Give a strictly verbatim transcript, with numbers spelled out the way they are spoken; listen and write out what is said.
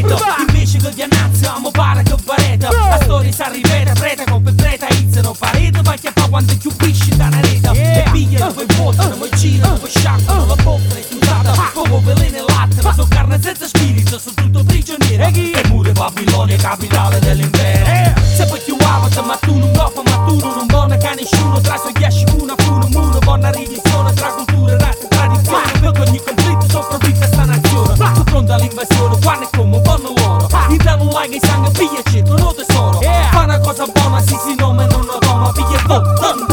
vedo. Invece che di annanziamo pare che vareta. La storia si ripete, preta con per preta iniziano parete, ma che fa quando più pisci da una rete. E pigliano, poi votano, poi girano, poi sciacquano, la bocca è tentata, come veleno e latte. Ma sono carne senza spirito, sono tutto prigioniero. E pure Babilonia, capitale dell'impero. Se poi più avata, ma tu non dopo, ma tu non buona che nessuno tra sui ghiacci una funo, una buona rivisione tra culture, razze e tradizioni. Per ogni conflitto sopravvive sta nazione. Tu pronta all'invasione, guarda come vanno loro. In piano like il sangue, pigliaci, non lo tesoro. Fa una cosa buona, sì sì no, ma non lo toma, piglia il voto.